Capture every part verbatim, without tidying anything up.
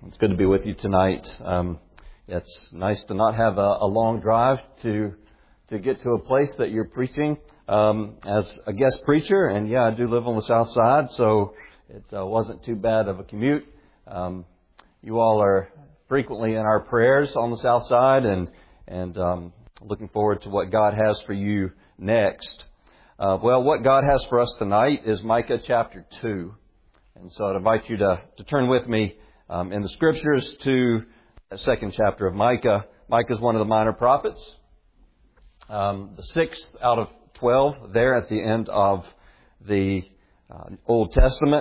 It's good to be with you tonight. Um, it's nice to not have a, a long drive to to get to a place that you're preaching um, as a guest preacher. And yeah, I do live on the south side, so it uh, wasn't too bad of a commute. Um, you all are frequently in our prayers on the south side, and and um, looking forward to what God has for you next. Uh, well, what God has for us tonight is Micah chapter two. And so I'd invite you to, to turn with me um, in the Scriptures to the second chapter of Micah. Micah is one of the minor prophets, um, the sixth out of twelve there at the end of the uh, Old Testament.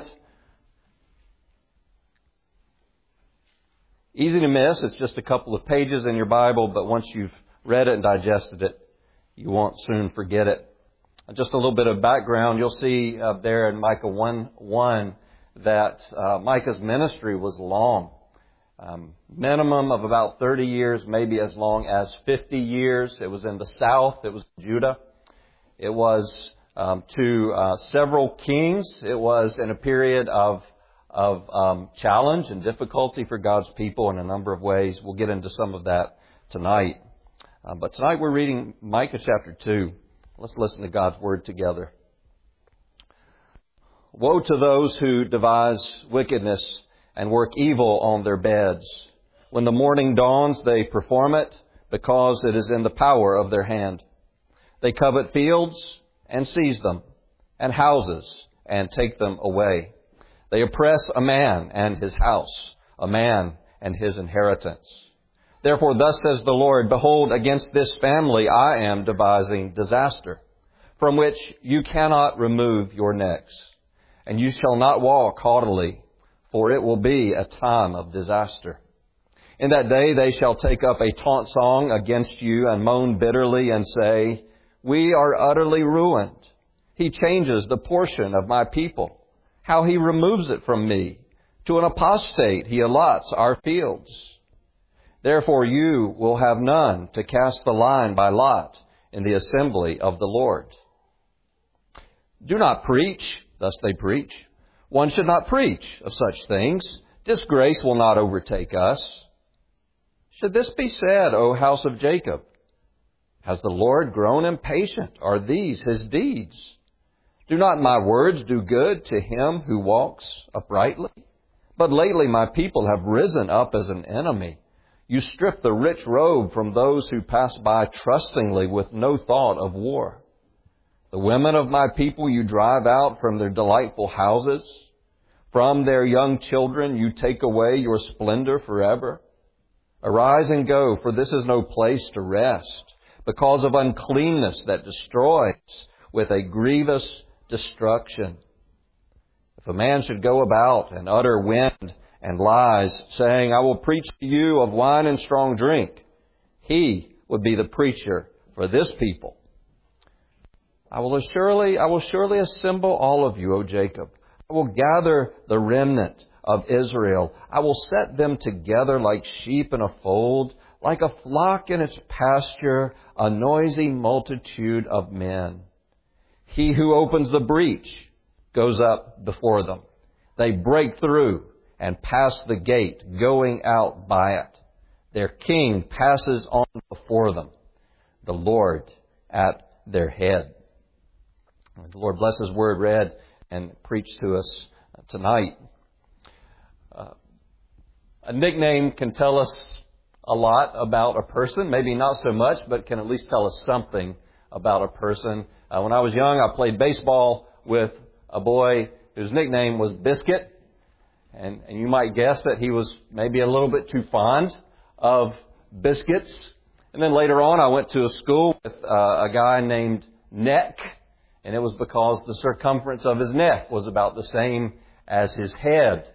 Easy to miss. It's just a couple of pages in your Bible, but once you've read it and digested it, you won't soon forget it. Just a little bit of background. You'll see uh, there in Micah one one that uh, Micah's ministry was long. Um, minimum of about thirty years, maybe as long as fifty years. It was in the south. It was Judah. It was um, to uh, several kings. It was in a period of of um, challenge and difficulty for God's people in a number of ways. We'll get into some of that tonight. Uh, but tonight we're reading Micah chapter two. Let's listen to God's Word together. Woe to those who devise wickedness and work evil on their beds. When the morning dawns, they perform it because it is in the power of their hand. They covet fields and seize them, and houses and take them away. They oppress a man and his house, a man and his inheritance. Therefore, thus says the Lord, behold, against this family I am devising disaster, from which you cannot remove your necks. And you shall not walk haughtily, for it will be a time of disaster. In that day they shall take up a taunt song against you and moan bitterly and say, we are utterly ruined. He changes the portion of my people. How he removes it from me. To an apostate he allots our fields. Therefore you will have none to cast the line by lot in the assembly of the Lord. Do not preach, thus they preach. One should not preach of such things. Disgrace will not overtake us. Should this be said, O house of Jacob? Has the Lord grown impatient? Are these his deeds? Do not my words do good to him who walks uprightly? But lately my people have risen up as an enemy. You strip the rich robe from those who pass by trustingly with no thought of war. The women of my people you drive out from their delightful houses. From their young children you take away your splendor forever. Arise and go, for this is no place to rest, because of uncleanness that destroys with a grievous destruction. If a man should go about and utter wind and lies, saying, I will preach to you of wine and strong drink, he would be the preacher for this people. I will surely, I will surely assemble all of you, O Jacob. I will gather the remnant of Israel. I will set them together like sheep in a fold, like a flock in its pasture, a noisy multitude of men. He who opens the breach goes up before them. They break through and pass the gate, going out by it. Their king passes on before them, the Lord at their head. The Lord bless His word read and preached to us tonight. Uh, a nickname can tell us a lot about a person, maybe not so much, but can at least tell us something about a person. Uh, when I was young, I played baseball with a boy whose nickname was Biscuit. And, and you might guess that he was maybe a little bit too fond of biscuits. And then later on, I went to a school with uh, a guy named Neck. And it was because the circumference of his neck was about the same as his head.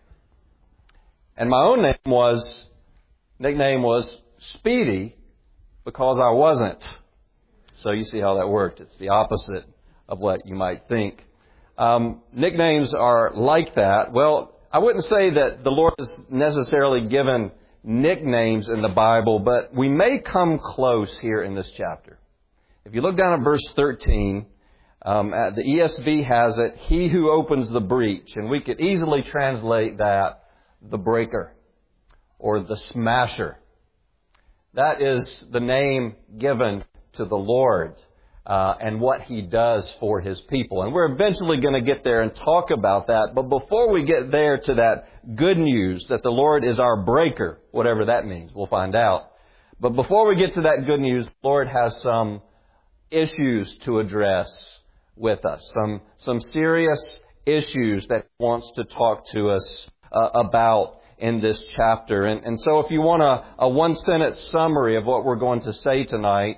And my own name was, nickname was Speedy because I wasn't. So you see how that worked. It's the opposite of what you might think. Um, nicknames are like that. Well, I wouldn't say that the Lord has necessarily given nicknames in the Bible, but we may come close here in this chapter. If you look down at verse thirteen, um, the E S V has it, he who opens the breach. And we could easily translate that, the breaker. or the Smasher. That is the name given to the Lord uh, and what He does for His people. And we're eventually going to get there and talk about that. But before we get there to that good news that the Lord is our breaker, whatever that means, we'll find out. But before we get to that good news, the Lord has some issues to address with us. Some, some serious issues that He wants to talk to us uh, about in this chapter. And, and so if you want a, a one-sentence summary of what we're going to say tonight,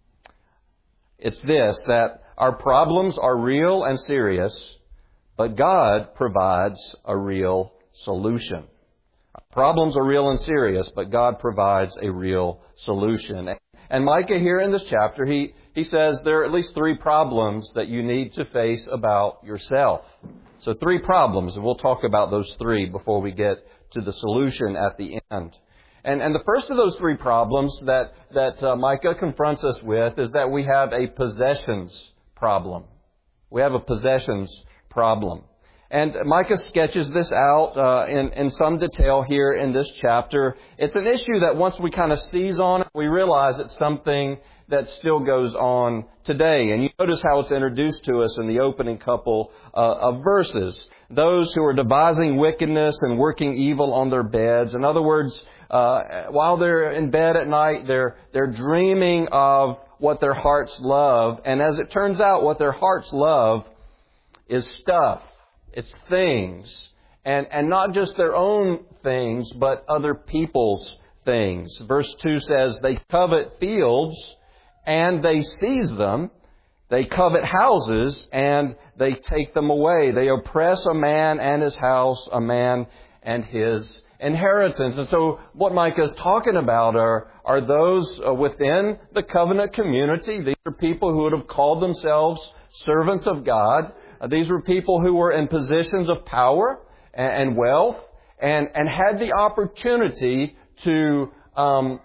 it's this, that our problems are real and serious, but God provides a real solution. Our problems are real and serious, but God provides a real solution. And Micah here in this chapter, he, he says there are at least three problems that you need to face about yourself. So three problems, and we'll talk about those three before we get to the solution at the end. And, and the first of those three problems that, that uh, Micah confronts us with is that we have a possessions problem. We have a possessions problem. And Micah sketches this out uh, in, in some detail here in this chapter. It's an issue that once we kind of seize on it, we realize it's something that still goes on today. And you notice how it's introduced to us in the opening couple uh, of verses. Those who are devising wickedness and working evil on their beds. In other words, uh, while they're in bed at night, they're, they're dreaming of what their hearts love. And as it turns out, what their hearts love is stuff. It's things. And, and not just their own things, but other people's things. Verse two says, they covet fields and they seize them. They covet houses and they take them away. They oppress a man and his house, a man and his inheritance. And so what Micah is talking about are, are those within the covenant community. These are people who would have called themselves servants of God. These were people who were in positions of power and wealth and, and had the opportunity to um,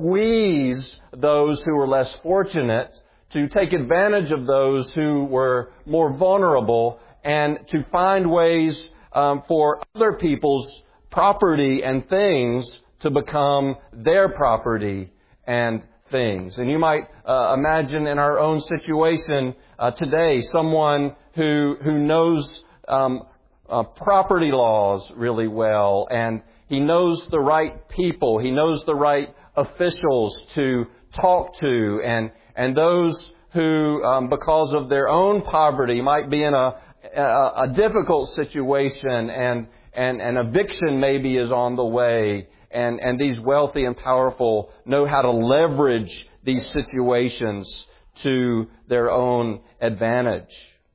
squeeze those who were less fortunate, to take advantage of those who were more vulnerable, and to find ways um, for other people's property and things to become their property and things. And you might uh, imagine in our own situation uh, today, someone who who knows um, uh, property laws really well, and he knows the right people, he knows the right officials to talk to, and and those who, um, because of their own poverty, might be in a a, a difficult situation, and and an eviction maybe is on the way. And, and these wealthy and powerful know how to leverage these situations to their own advantage.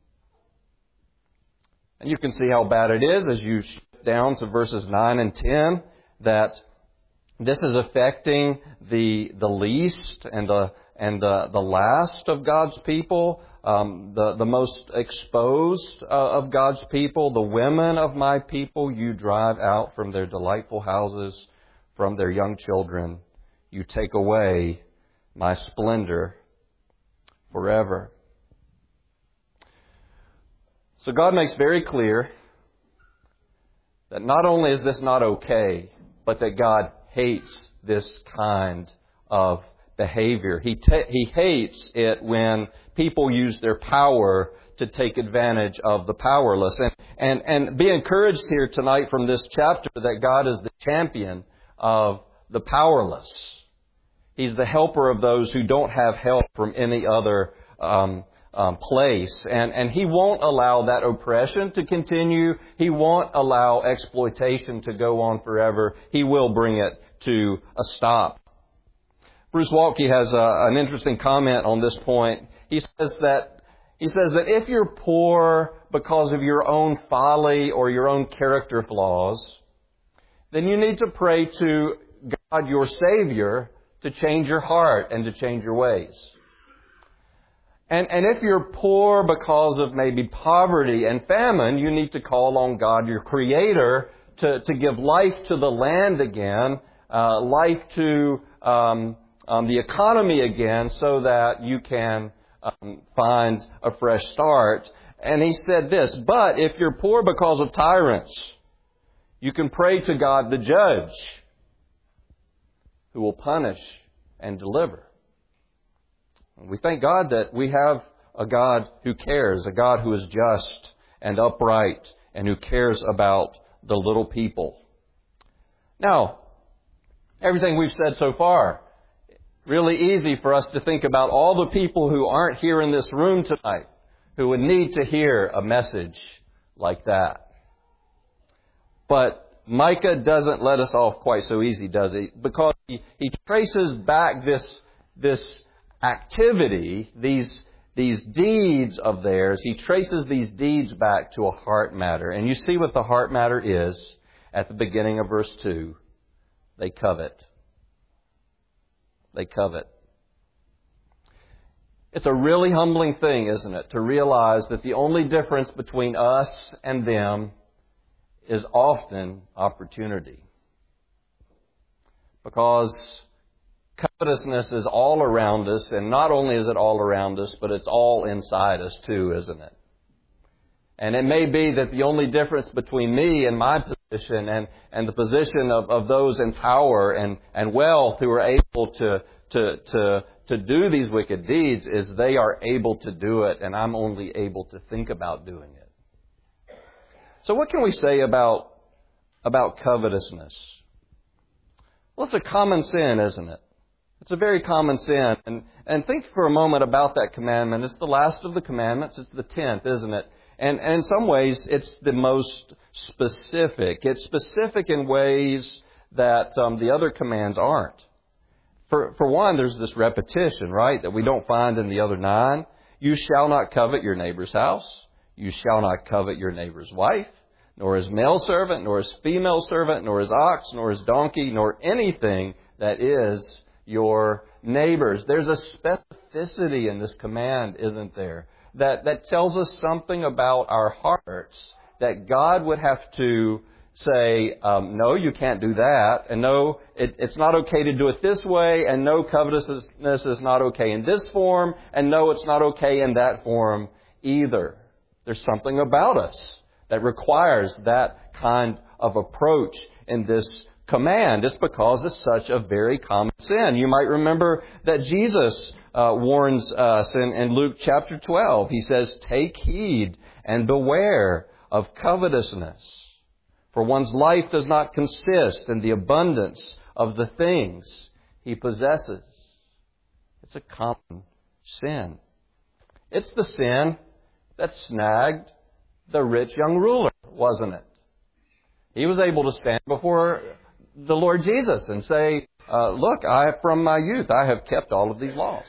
And you can see how bad it is as you shift down to verses nine and ten, that this is affecting the the least and the and the, the last of God's people, um, the, the most exposed uh, of God's people, the women of my people you drive out from their delightful houses, from their young children. You take away my splendor forever. So God makes very clear that not only is this not okay, but that God hates this kind of behavior. He ta- He hates it when people use their power to take advantage of the powerless. And, and, and be encouraged here tonight from this chapter that God is the champion of the powerless. He's the helper of those who don't have help from any other um, um, place. And, and He won't allow that oppression to continue. He won't allow exploitation to go on forever. He will bring it to a stop. Bruce Waltke has a, an interesting comment on this point. He says that he says that if you're poor because of your own folly or your own character flaws, then you need to pray to God, your Savior, to change your heart and to change your ways. And, and if you're poor because of maybe poverty and famine, you need to call on God, your Creator, to, to give life to the land again, uh, life to um, um, the economy again, so that you can um, find a fresh start. And he said this, but if you're poor because of tyrants, you can pray to God the Judge, who will punish and deliver. We thank God that we have a God who cares, a God who is just and upright and who cares about the little people. Now, everything we've said so far, really easy for us to think about all the people who aren't here in this room tonight who would need to hear a message like that. But Micah doesn't let us off quite so easy, does he? Because he, he traces back this, this activity, these, these deeds of theirs, he traces these deeds back to a heart matter. And you see what the heart matter is at the beginning of verse two. They covet. They covet. It's a really humbling thing, isn't it, to realize that the only difference between us and them is often opportunity. Because covetousness is all around us, and not only is it all around us, but it's all inside us too, isn't it? And it may be that the only difference between me and my position and, and the position of, of those in power and, and wealth who are able to, to, to, to do these wicked deeds is they are able to do it, and I'm only able to think about doing it. So what can we say about, about covetousness? Well, it's a common sin, isn't it? It's a very common sin. And, and think for a moment about that commandment. It's the last of the commandments. It's the tenth, isn't it? And, and in some ways, it's the most specific. It's specific in ways that um, the other commands aren't. For, for one, there's this repetition, right, that we don't find in the other nine. You shall not covet your neighbor's house. You shall not covet your neighbor's wife, nor his male servant, nor his female servant, nor his ox, nor his donkey, nor anything that is your neighbor's. There's a specificity in this command, isn't there? That, that tells us something about our hearts, that God would have to say, um, no, you can't do that, and no, it, it's not okay to do it this way, and no, covetousness is not okay in this form, and no, it's not okay in that form either. There's something about us that requires that kind of approach in this command. It's because it's such a very common sin. You might remember that Jesus uh, warns us in, in Luke chapter twelve. He says, take heed and beware of covetousness, for one's life does not consist in the abundance of the things he possesses. It's a common sin. It's the sin that snagged the rich young ruler, wasn't it? He was able to stand before the Lord Jesus and say, uh, look, I, from my youth, I have kept all of these laws.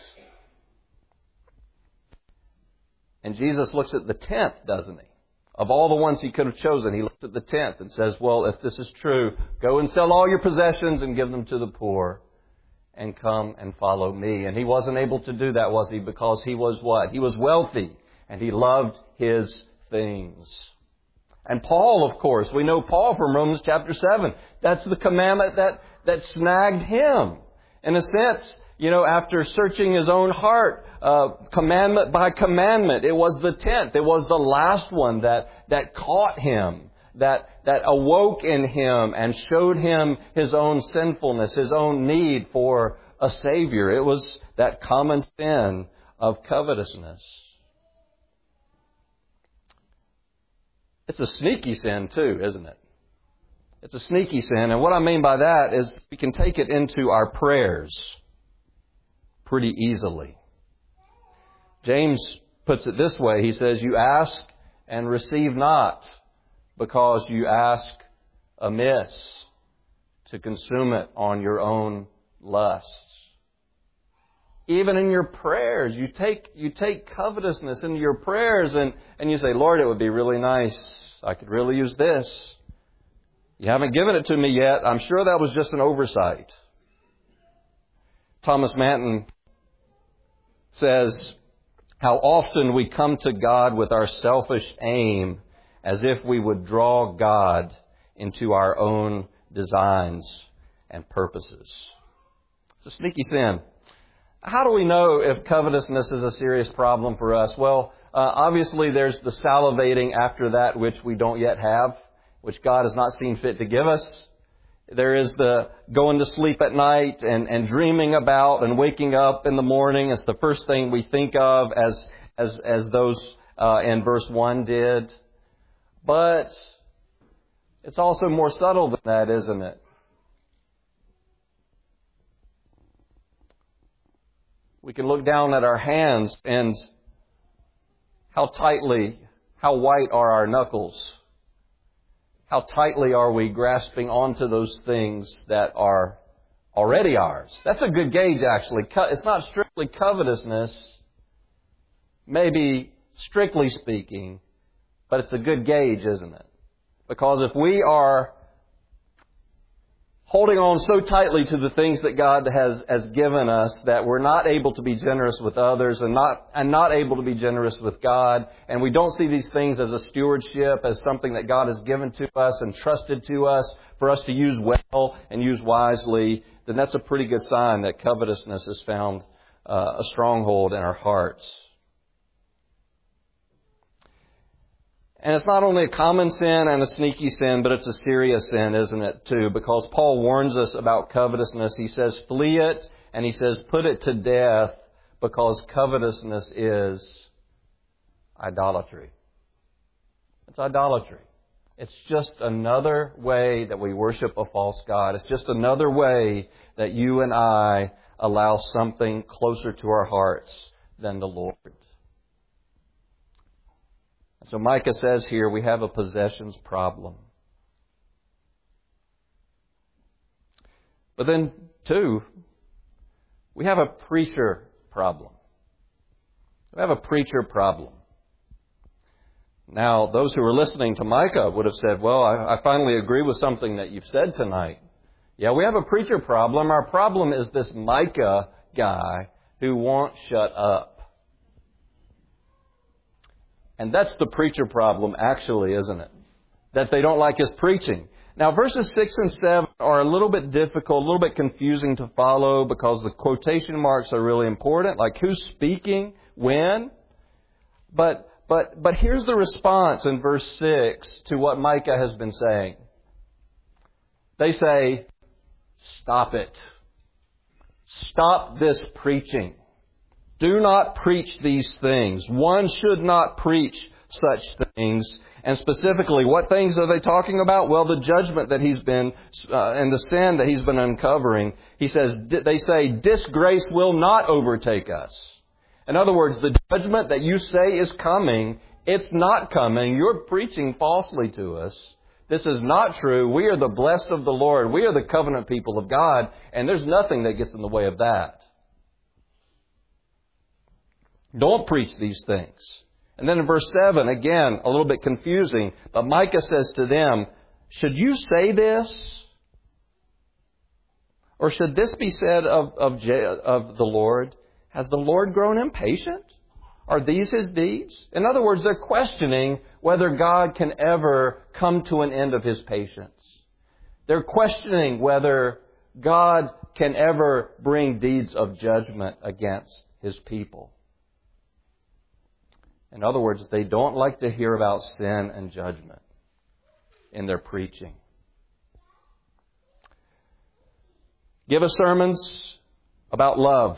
And Jesus looks at the tenth, doesn't he? Of all the ones he could have chosen, he looks at the tenth and says, well, if this is true, go and sell all your possessions and give them to the poor and come and follow me. And he wasn't able to do that, was he? Because he was what? He was wealthy and he loved his things. And Paul, of course, we know Paul from Romans chapter seven. That's the commandment that, that snagged him. In a sense, you know, after searching his own heart, uh, commandment by commandment, it was the tenth. It was the last one that, that caught him, that, that awoke in him and showed him his own sinfulness, his own need for a Savior. It was that common sin of covetousness. It's a sneaky sin too, isn't it? It's a sneaky sin. And what I mean by that is we can take it into our prayers pretty easily. James puts it this way. He says, you ask and receive not because you ask amiss to consume it on your own lusts. Even in your prayers, you take you take covetousness into your prayers and, and you say, Lord, it would be really nice. I could really use this. You haven't given it to me yet. I'm sure that was just an oversight. Thomas Manton says, how often we come to God with our selfish aim as if we would draw God into our own designs and purposes. It's a sneaky sin. How do we know if covetousness is a serious problem for us? Well, uh, obviously there's the salivating after that which we don't yet have, which God has not seen fit to give us. There is the going to sleep at night and, and dreaming about and waking up in the morning. It's the first thing we think of as as as those uh, in verse one did. But it's also more subtle than that, isn't it? We can look down at our hands and how tightly, how white are our knuckles? How tightly are we grasping onto those things that are already ours? That's a good gauge, actually. It's not strictly covetousness, maybe strictly speaking, but it's a good gauge, isn't it? Because if we are holding on so tightly to the things that God has, has given us that we're not able to be generous with others and not and not able to be generous with God, and we don't see these things as a stewardship, as something that God has given to us and trusted to us for us to use well and use wisely, then that's a pretty good sign that covetousness has found uh, a stronghold in our hearts. And it's not only a common sin and a sneaky sin, but it's a serious sin, isn't it, too? Because Paul warns us about covetousness. He says, flee it, and he says, put it to death, because covetousness is idolatry. It's idolatry. It's just another way that we worship a false god. It's just another way that you and I allow something closer to our hearts than the Lord. So Micah says here we have a possessions problem. But then, too, we have a preacher problem. We have a preacher problem. Now, those who are listening to Micah would have said, well, I, I finally agree with something that you've said tonight. Yeah, we have a preacher problem. Our problem is this Micah guy who won't shut up. And that's the preacher problem, actually, isn't it? That they don't like his preaching. Now, verses six and seven are a little bit difficult, a little bit confusing to follow because the quotation marks are really important. Like, who's speaking, when? But, but, but here's the response in verse six to what Micah has been saying. They say, stop it. Stop this preaching. Do not preach these things. One should not preach such things. And specifically, what things are they talking about? Well, the judgment that he's been, uh, and the sin that he's been uncovering. He says, they say, disgrace will not overtake us. In other words, the judgment that you say is coming, it's not coming. You're preaching falsely to us. This is not true. We are the blessed of the Lord. We are the covenant people of God. And there's nothing that gets in the way of that. Don't preach these things. And then in verse seven, again, a little bit confusing, but Micah says to them, should you say this? Or should this be said of, of, of the Lord? Has the Lord grown impatient? Are these His deeds? In other words, they're questioning whether God can ever come to an end of His patience. They're questioning whether God can ever bring deeds of judgment against His people. In other words, they don't like to hear about sin and judgment in their preaching. Give us sermons about love.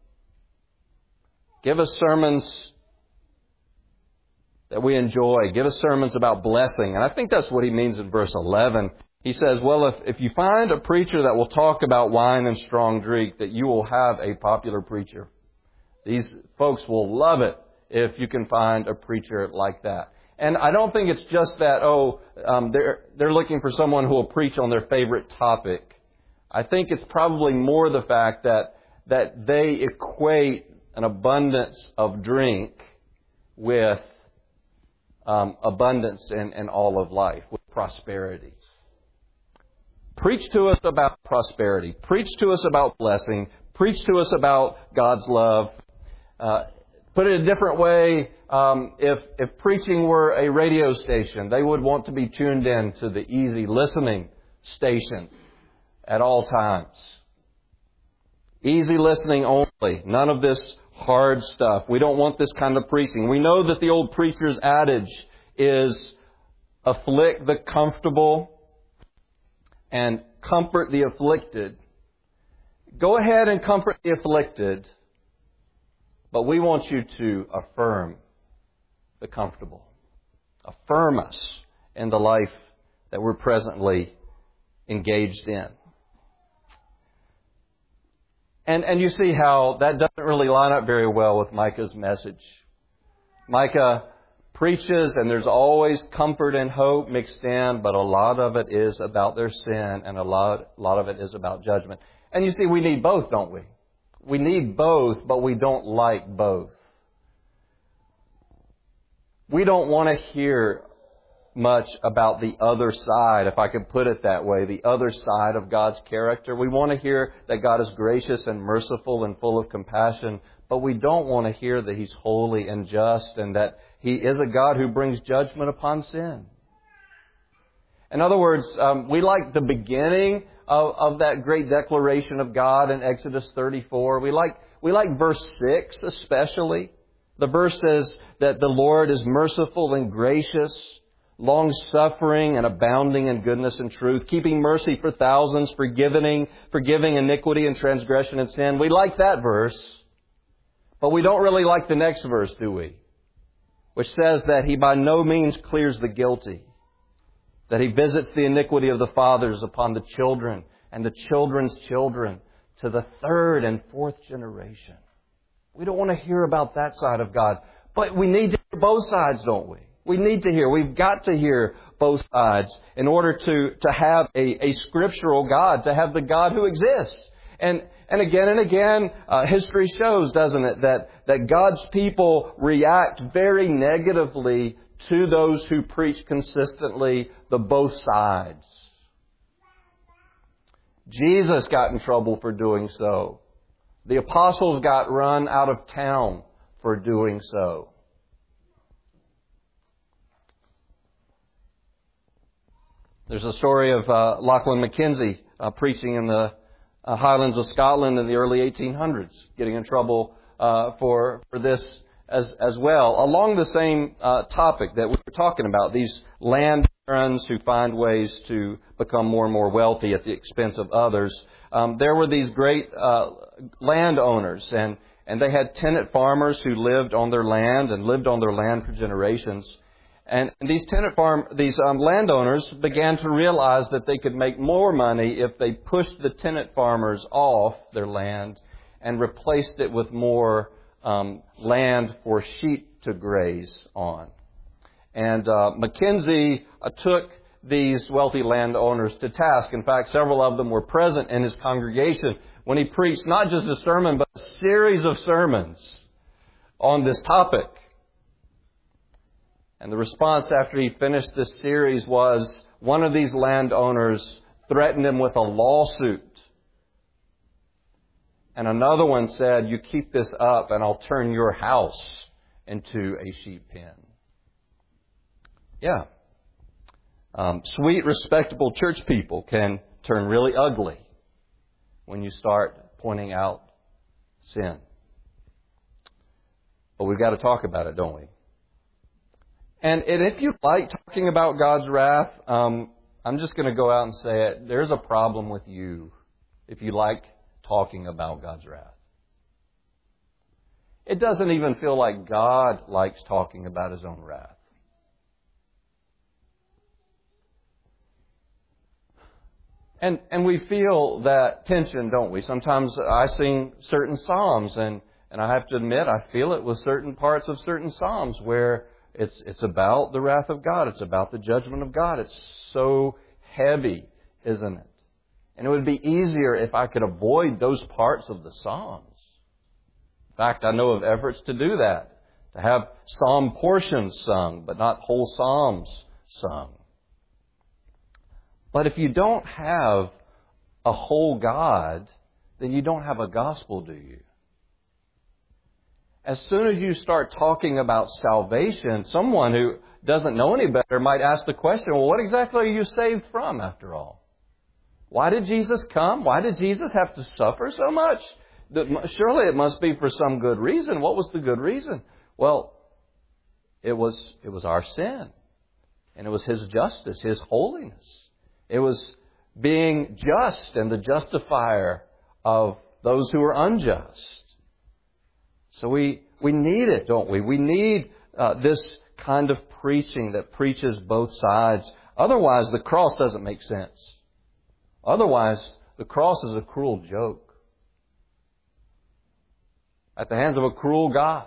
Give us sermons that we enjoy. Give us sermons about blessing. And I think that's what he means in verse eleven. He says, well, if, if you find a preacher that will talk about wine and strong drink, that you will have a popular preacher. These folks will love it if you can find a preacher like that. And I don't think it's just that, oh, um, they're, they're looking for someone who will preach on their favorite topic. I think it's probably more the fact that, that they equate an abundance of drink with um, abundance in, in all of life, with prosperity. Preach to us about prosperity. Preach to us about blessing. Preach to us about God's love. Uh, Put it a different way, um, if, if preaching were a radio station, they would want to be tuned in to the easy listening station at all times. Easy listening only. None of this hard stuff. We don't want this kind of preaching. We know that the old preacher's adage is afflict the comfortable and comfort the afflicted. Go ahead and comfort the afflicted, but we want you to affirm the comfortable. Affirm us in the life that we're presently engaged in. And, and you see how that doesn't really line up very well with Micah's message. Micah preaches, and there's always comfort and hope mixed in, but a lot of it is about their sin, and a lot, a lot of it is about judgment. And you see, we need both, don't we? We need both, but we don't like both. We don't want to hear much about the other side, if I could put it that way, the other side of God's character. We want to hear that God is gracious and merciful and full of compassion, but we don't want to hear that He's holy and just and that He is a God who brings judgment upon sin. In other words, um, we like the beginning of, of that great declaration of God in Exodus thirty-four. We like, we like verse six especially. The verse says that the Lord is merciful and gracious, long-suffering and abounding in goodness and truth, keeping mercy for thousands, forgiving, forgiving iniquity and transgression and sin. We like that verse, but we don't really like the next verse, do we? Which says that He by no means clears the guilty, that He visits the iniquity of the fathers upon the children and the children's children to the third and fourth generation. We don't want to hear about that side of God, but we need to hear both sides, don't we? We need to hear. We've got to hear both sides in order to, to have a, a scriptural God, to have the God who exists. And, and again and again, uh, history shows, doesn't it, that, that God's people react very negatively to those who preach consistently the both sides. Jesus got in trouble for doing so. The apostles got run out of town for doing so. There's a story of uh, Lachlan Mackenzie uh, preaching in the uh, Highlands of Scotland in the early eighteen hundreds, getting in trouble uh, for for this as as well. Along the same uh, topic that we were talking about, these land barons who find ways to become more and more wealthy at the expense of others. Um, there were these great uh, landowners, and and they had tenant farmers who lived on their land and lived on their land for generations. And these tenant farm, these um, landowners began to realize that they could make more money if they pushed the tenant farmers off their land and replaced it with more um, land for sheep to graze on. And uh, Mackenzie uh, took these wealthy landowners to task. In fact, several of them were present in his congregation when he preached not just a sermon, but a series of sermons on this topic. And the response after he finished this series was one of these landowners threatened him with a lawsuit. And another one said, "You keep this up and I'll turn your house into a sheep pen." Yeah. Um, sweet, respectable church people can turn really ugly when you start pointing out sin. But we've got to talk about it, don't we? And, and if you like talking about God's wrath, um, I'm just going to go out and say it. There's a problem with you if you like talking about God's wrath. It doesn't even feel like God likes talking about His own wrath. And and we feel that tension, don't we? Sometimes I sing certain psalms, and, and I have to admit, I feel it with certain parts of certain psalms where It's it's about the wrath of God. It's about the judgment of God. It's so heavy, isn't it? And it would be easier if I could avoid those parts of the Psalms. In fact, I know of efforts to do that, to have psalm portions sung, but not whole psalms sung. But if you don't have a whole God, then you don't have a gospel, do you? As soon as you start talking about salvation, someone who doesn't know any better might ask the question, well, what exactly are you saved from, after all? Why did Jesus come? Why did Jesus have to suffer so much? Surely it must be for some good reason. What was the good reason? Well, it was it was our sin. And it was His justice, His holiness. It was being just and the justifier of those who are unjust. So we, we need it, don't we? We need uh, this kind of preaching that preaches both sides. Otherwise, the cross doesn't make sense. Otherwise, the cross is a cruel joke at the hands of a cruel God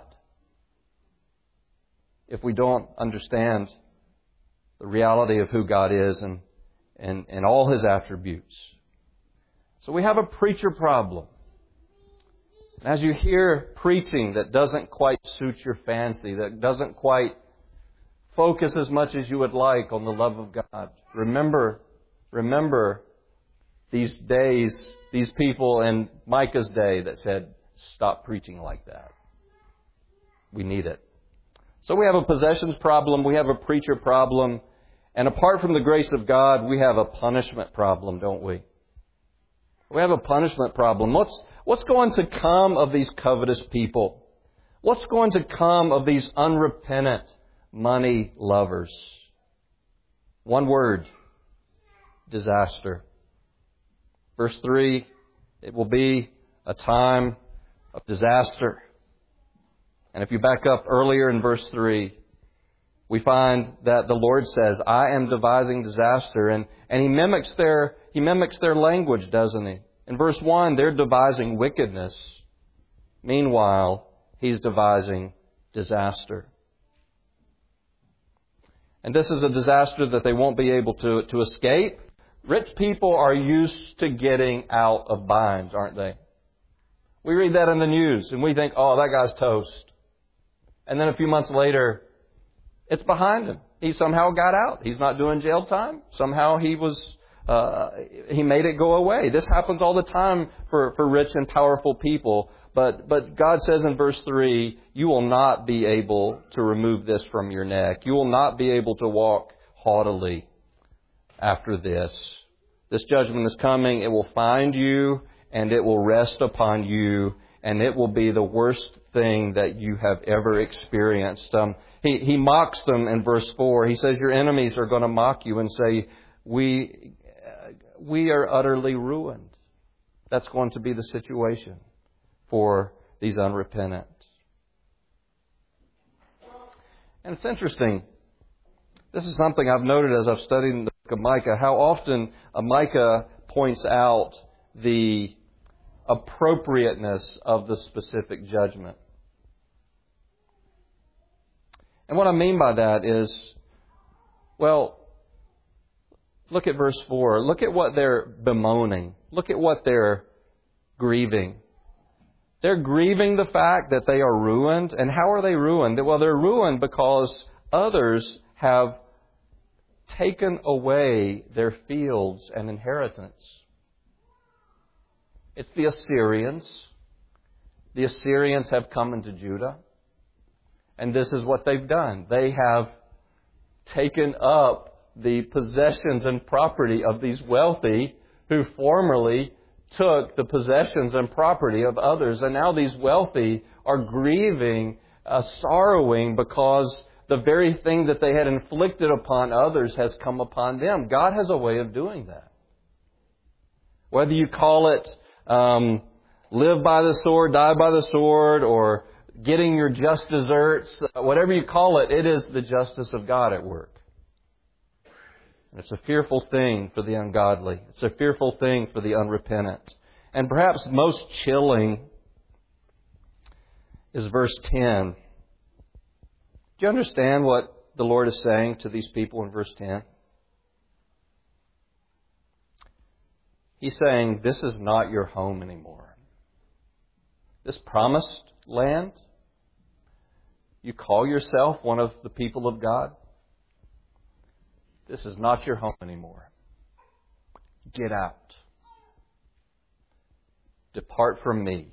if we don't understand the reality of who God is and, and, and all His attributes. So we have a preacher problem. And as you hear preaching that doesn't quite suit your fancy, that doesn't quite focus as much as you would like on the love of God, remember, remember these days, these people in Micah's day that said, stop preaching like that. We need it. So we have a possessions problem, we have a preacher problem, and apart from the grace of God, we have a punishment problem, don't we? We have a punishment problem. What's, what's going to come of these covetous people? What's going to come of these unrepentant money lovers? One word: disaster. Verse three, it will be a time of disaster. And if you back up earlier in verse three, we find that the Lord says, I am devising disaster. And, and He mimics their, He mimics their language, doesn't He? In verse one, they're devising wickedness. Meanwhile, He's devising disaster. And this is a disaster that they won't be able to, to escape. Rich people are used to getting out of binds, aren't they? We read that in the news and we think, oh, that guy's toast. And then a few months later, it's behind him. He somehow got out. He's not doing jail time. Somehow he was, uh, he made it go away. This happens all the time for, for rich and powerful people. But, but God says in verse three, you will not be able to remove this from your neck. You will not be able to walk haughtily after this. This judgment is coming. It will find you and it will rest upon you, and it will be the worst thing that you have ever experienced. Um, he, he mocks them in verse four. He says, your enemies are going to mock you and say, we, we are utterly ruined. That's going to be the situation for these unrepentant. And it's interesting. This is something I've noted as I've studied the book of Micah, how often Micah points out the appropriateness of the specific judgment. And what I mean by that is, well, look at verse four. Look at what they're bemoaning. Look at what they're grieving. They're grieving the fact that they are ruined. And how are they ruined? Well, they're ruined because others have taken away their fields and inheritance. It's the Assyrians. The Assyrians have come into Judah. And this is what they've done. They have taken up the possessions and property of these wealthy who formerly took the possessions and property of others. And now these wealthy are grieving, uh, sorrowing because the very thing that they had inflicted upon others has come upon them. God has a way of doing that. Whether you call it um, live by the sword, die by the sword, or getting your just deserts, whatever you call it, it is the justice of God at work. And it's a fearful thing for the ungodly. It's a fearful thing for the unrepentant. And perhaps most chilling is verse ten. Do you understand what the Lord is saying to these people in verse ten? He's saying, this is not your home anymore. This promised land, you call yourself one of the people of God. This is not your home anymore. Get out. Depart from me.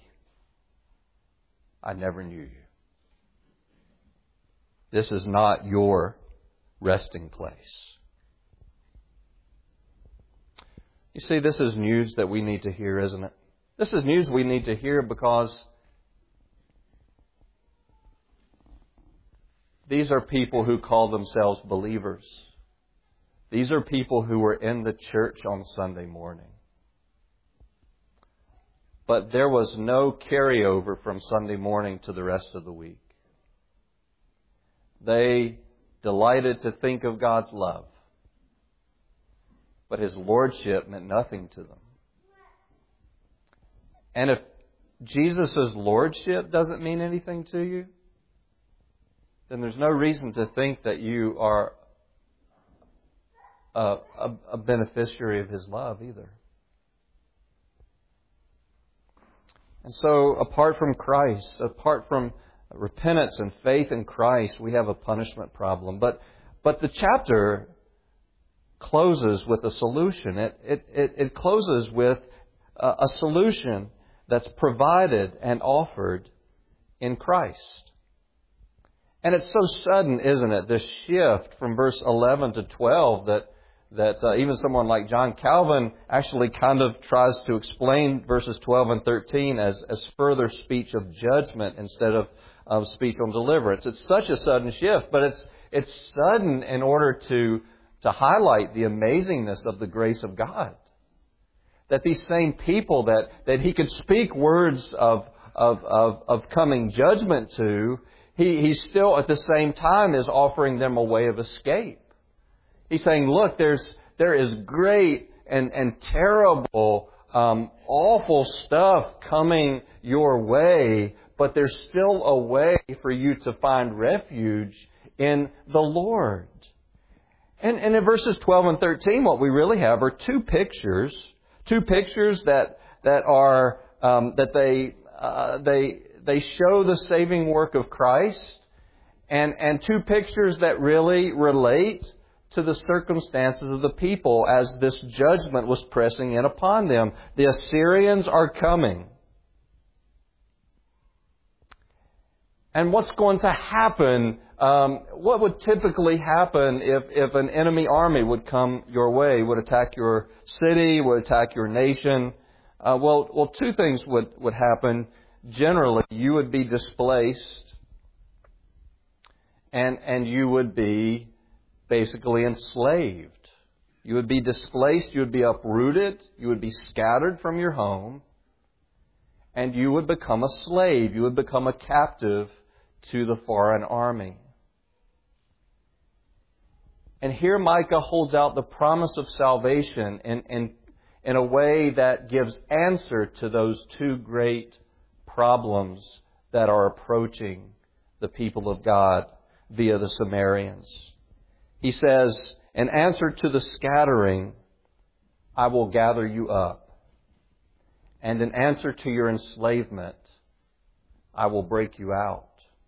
I never knew you. This is not your resting place. You see, this is news that we need to hear, isn't it? This is news we need to hear because these are people who call themselves believers. These are people who were in the church on Sunday morning. But there was no carryover from Sunday morning to the rest of the week. They delighted to think of God's love, but His lordship meant nothing to them. And if Jesus' lordship doesn't mean anything to you, then there's no reason to think that you are a, a, a beneficiary of His love either. And so, apart from Christ, apart from repentance and faith in Christ, we have a punishment problem. But but the chapter closes with a solution. It it it, it closes with a, a solution that's provided and offered in Christ. And it's so sudden, isn't it? This shift from verse eleven to twelve that that uh, even someone like John Calvin actually kind of tries to explain verses twelve and thirteen as, as further speech of judgment instead of, of speech on deliverance. It's such a sudden shift, but it's it's sudden in order to to highlight the amazingness of the grace of God. That these same people that, that He could speak words of of, of, of coming judgment to, He, he still at the same time is offering them a way of escape. He's saying, look, there's there is great and, and terrible, um, awful stuff coming your way, but there's still a way for you to find refuge in the Lord. And, and in verses twelve and thirteen, what we really have are two pictures, two pictures that that are um, that they uh, they they show the saving work of Christ, and and two pictures that really relate to the circumstances of the people as this judgment was pressing in upon them. The Assyrians are coming. And what's going to happen? Um, what would typically happen if, if an enemy army would come your way, would attack your city, would attack your nation? Uh, well, well, two things would, would happen. Generally, you would be displaced, and and you would be basically enslaved. You would be displaced, you would be uprooted, you would be scattered from your home, and you would become a slave. You would become a captive to the foreign army. And here Micah holds out the promise of salvation in, in, in a way that gives answer to those two great problems that are approaching the people of God via the Sumerians. He says, in answer to the scattering, I will gather you up. And in answer to your enslavement, I will break you out.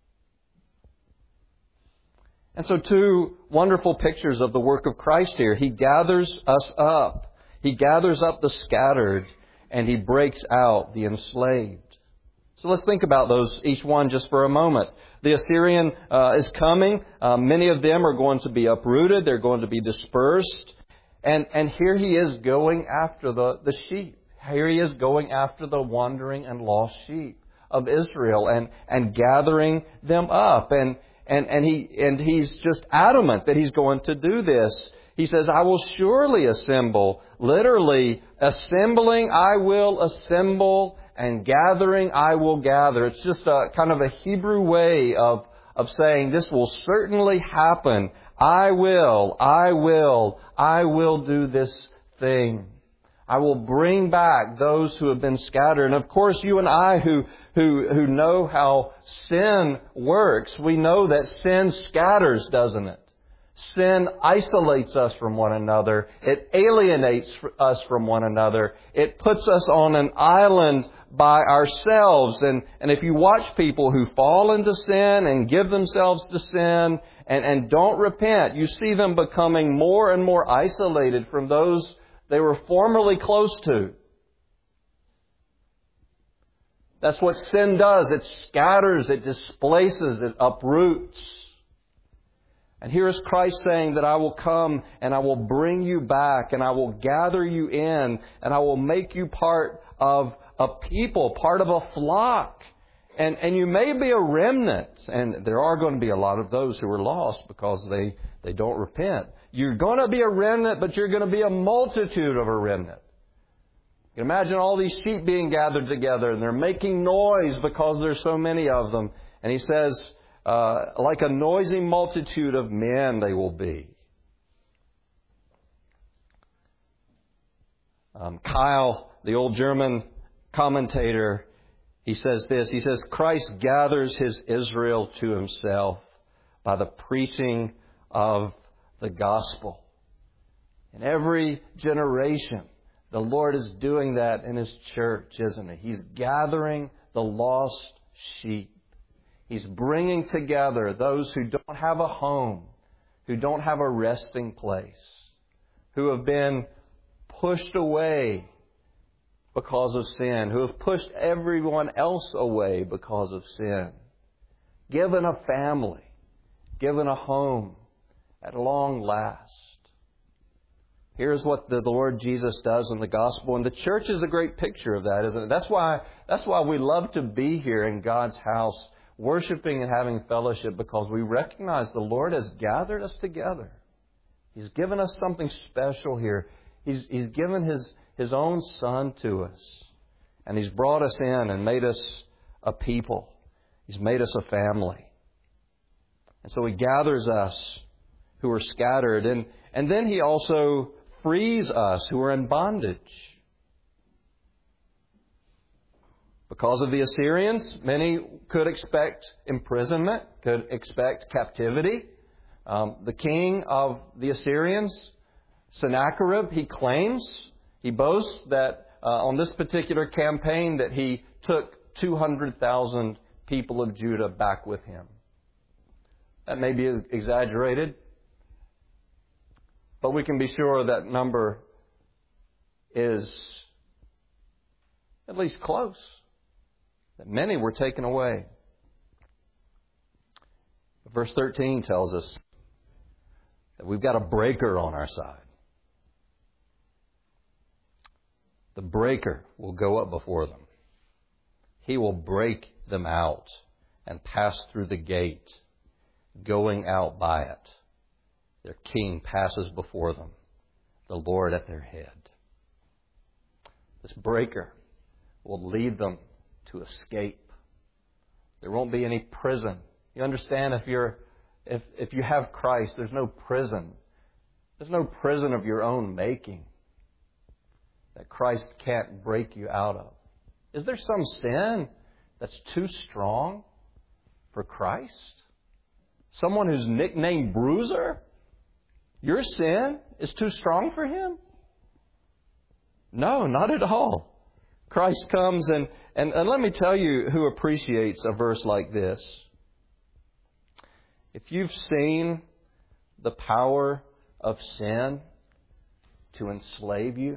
And so two wonderful pictures of the work of Christ here. He gathers us up. He gathers up the scattered, and He breaks out the enslaved. So let's think about those, each one, just for a moment. The Assyrian uh, is coming. Uh, many of them are going to be uprooted. They're going to be dispersed. And and here He is going after the, the sheep. Here He is going after the wandering and lost sheep of Israel and, and gathering them up. And and and he and He's just adamant that He's going to do this. He says, I will surely assemble. Literally, assembling, I will assemble, and gathering, I will gather. It's just a kind of a Hebrew way of, of saying this will certainly happen. I will, I will, I will do this thing. I will bring back those who have been scattered. And of course, you and I who, who, who know how sin works, we know that sin scatters, doesn't it? Sin isolates us from one another. It alienates us from one another. It puts us on an island by ourselves. And, and if you watch people who fall into sin and give themselves to sin and, and don't repent, you see them becoming more and more isolated from those they were formerly close to. That's what sin does. It scatters, it displaces, it uproots. And here is Christ saying that I will come and I will bring you back and I will gather you in and I will make you part of a people, part of a flock. And, and you may be a remnant, and there are going to be a lot of those who are lost because they, they don't repent. you're going to be a remnant, but you're going to be a multitude of a remnant. You can imagine all these sheep being gathered together, and they're making noise because there's so many of them. And he says, uh, like a noisy multitude of men they will be. Um, Kyle, the old German commentator, he says this. He says, Christ gathers His Israel to Himself by the preaching of the gospel. In every generation, the Lord is doing that in His church, isn't He? He's gathering the lost sheep. He's bringing together those who don't have a home, who don't have a resting place, who have been pushed away because of sin, who have pushed everyone else away because of sin, given a family, given a home at long last. Here's what the Lord Jesus does in the gospel, and the church is a great picture of that, isn't it? That's why, that's why we love to be here in God's house, worshiping and having fellowship, because we recognize the Lord has gathered us together. He's given us something special here. He's, he's given His, His own Son to us. And He's brought us in and made us a people. He's made us a family. And so He gathers us who are scattered. And, and then He also frees us who are in bondage. Because of the Assyrians, many could expect imprisonment, could expect captivity. Um, the king of the Assyrians, Sennacherib, he claims, he boasts that uh, on this particular campaign that he took two hundred thousand people of Judah back with him. That may be exaggerated, but we can be sure that number is at least close, that many were taken away. Verse thirteen tells us that we've got a breaker on our side. The breaker will go up before them. He will break them out and pass through the gate, going out by it. Their king passes before them, the Lord at their head. This breaker will lead them to escape. There won't be any prison. You understand, if you're if if you have Christ, there's no prison. There's no prison of your own making that Christ can't break you out of. Is there some sin that's too strong for Christ? Someone who's nicknamed Bruiser? Your sin is too strong for Him? No, not at all. Christ comes and, and, and let me tell you who appreciates a verse like this. If you've seen the power of sin to enslave you,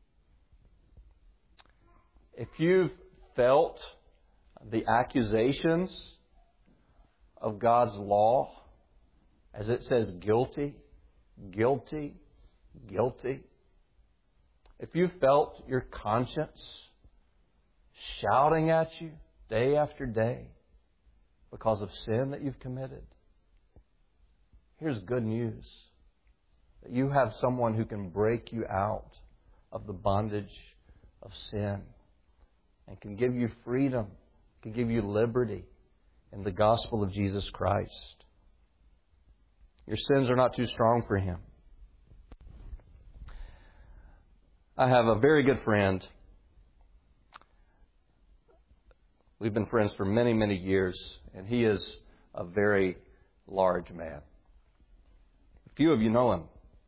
if you've felt the accusations of God's law, as it says guilty, guilty, guilty, if you felt your conscience shouting at you day after day because of sin that you've committed, here's good news. That you have someone who can break you out of the bondage of sin and can give you freedom, can give you liberty in the gospel of Jesus Christ. Your sins are not too strong for Him. I have a very good friend. We've been friends for many, many years, and he is a very large man. A few of you know him.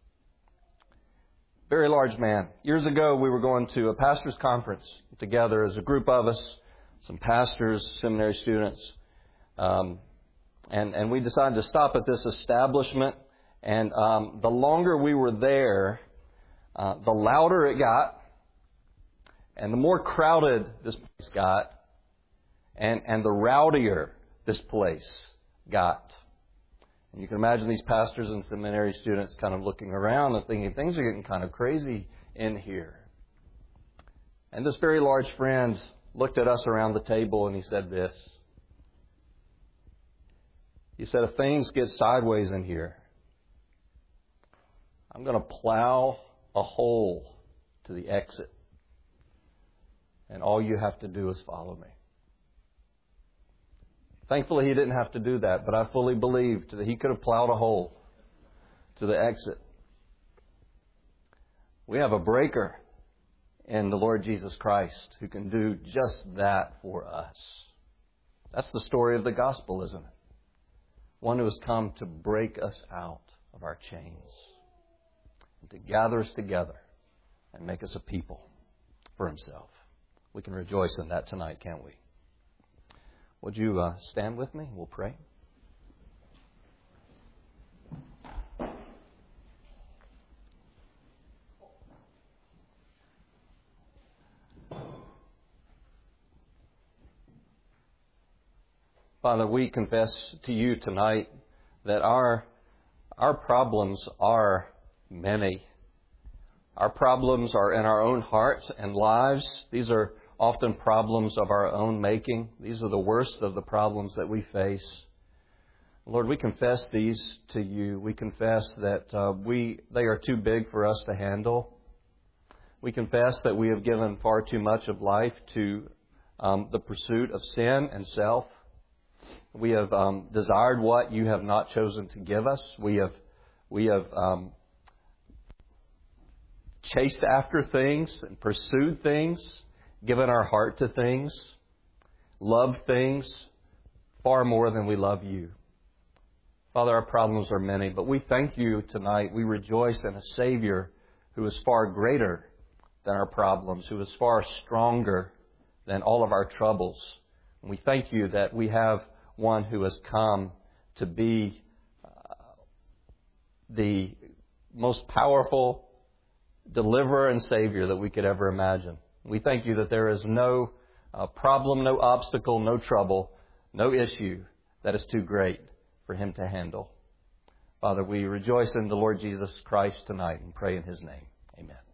Very large man. Years ago, we were going to a pastor's conference together as a group of us, some pastors, seminary students, um, and, and we decided to stop at this establishment. And um, the longer we were there, uh, the louder it got, and the more crowded this place got, and, and the rowdier this place got. And you can imagine these pastors and seminary students kind of looking around and thinking, things are getting kind of crazy in here. And this very large friend looked at us around the table and he said this. He said, if things get sideways in here, I'm going to plow a hole to the exit. And all you have to do is follow me. Thankfully, he didn't have to do that, but I fully believed that he could have plowed a hole to the exit. We have a breaker in the Lord Jesus Christ who can do just that for us. That's the story of the gospel, isn't it? One who has come to break us out of our chains and to gather us together and make us a people for himself. We can rejoice in that tonight, can't we? Would you uh, stand with me? We'll pray. Father, we confess to you tonight that our our problems are many. Our problems are in our own hearts and lives. These are often problems of our own making. These are the worst of the problems that we face. Lord, we confess these to you. We confess that uh, we they are too big for us to handle. We confess that we have given far too much of life to um, the pursuit of sin and self. We have um, desired what you have not chosen to give us. We have we have um, chased after things and pursued things, given our heart to things, loved things far more than we love you. Father, our problems are many, but we thank you tonight. We rejoice in a Savior who is far greater than our problems, who is far stronger than all of our troubles. And we thank you that we have one who has come to be uh, the most powerful deliverer and Savior that we could ever imagine. We thank you that there is no uh, problem, no obstacle, no trouble, no issue that is too great for him to handle. Father, we rejoice in the Lord Jesus Christ tonight and pray in his name. Amen.